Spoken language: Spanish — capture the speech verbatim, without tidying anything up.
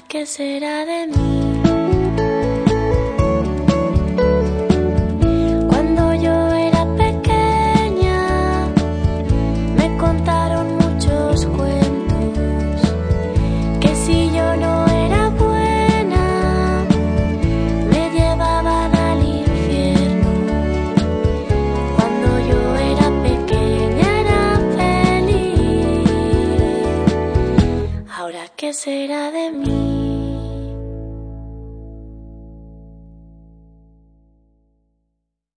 ¿qué será de mí? Cuando yo era pequeña me contaron muchos cuentos, que si yo no era buena me llevaban al infierno. Cuando yo era pequeña era feliz, ahora ¿qué será de mí?